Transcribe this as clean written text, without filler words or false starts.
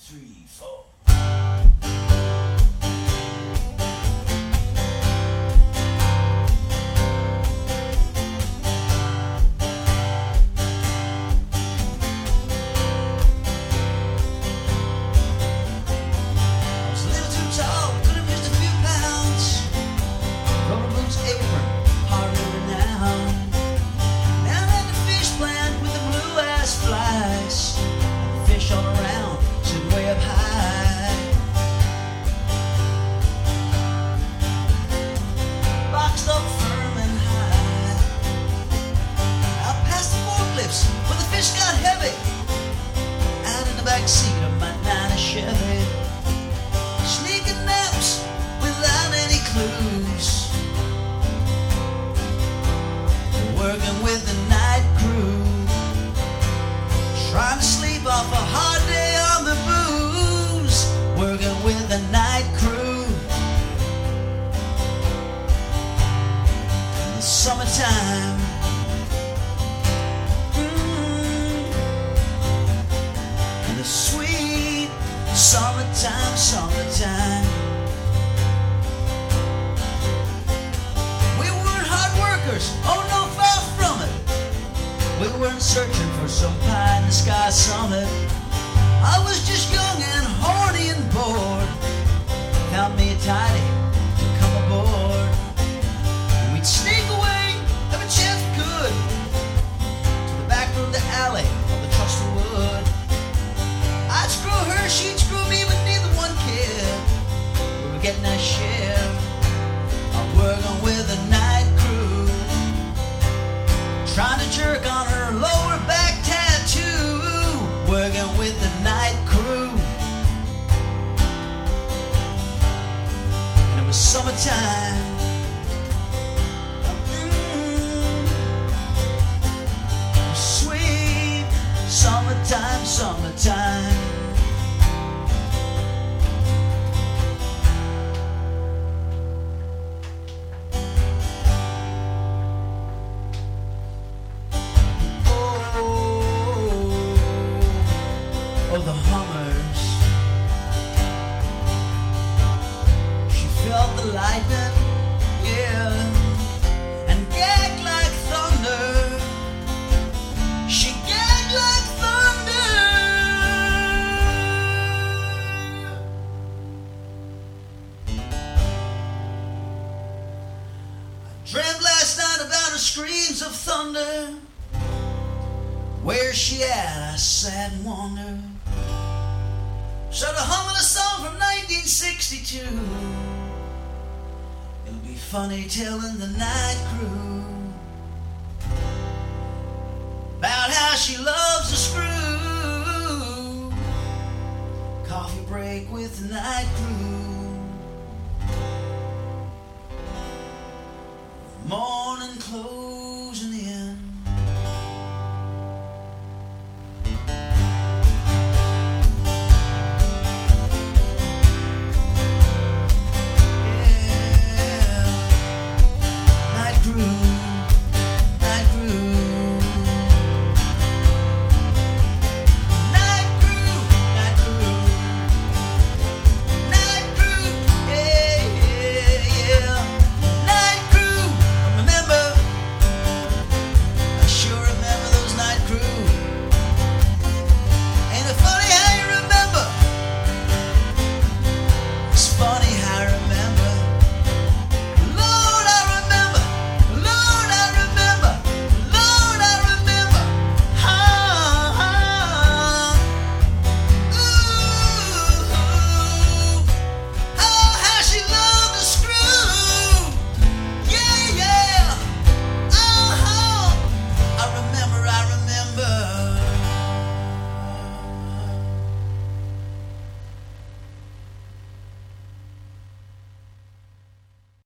3, 4. Backseat of my 9 Chevy, sneaking naps without any clues, working with the night crew, trying to sleep off a hard day on the booze, working with the night crew. In the summertime, the sweet summertime, summertime. We weren't hard workers, oh no, far from it. We weren't searching for some pie in the sky summit. I was just young and horny and bored. Found me a tidy to come aboard. And we'd sneak away every chance we could to the back room, the alley, or the trusted wood. I'd screw her, she'd screw me, but neither one cared. We were getting our share. I'm working with the night crew, trying to jerk on her lower back tattoo. Working with the night crew. And it was summertime. Sweet summertime, summertime. Oh, the hummers. She felt the lightning, yeah, and gagged like thunder. She gagged like thunder. I dreamt last night about her screams of thunder. Where's she at? I sat and wondered. Started humming a song from 1962. It'll be funny telling the night crew about how she loves a screw. Coffee break with the night crew. Morning clothes.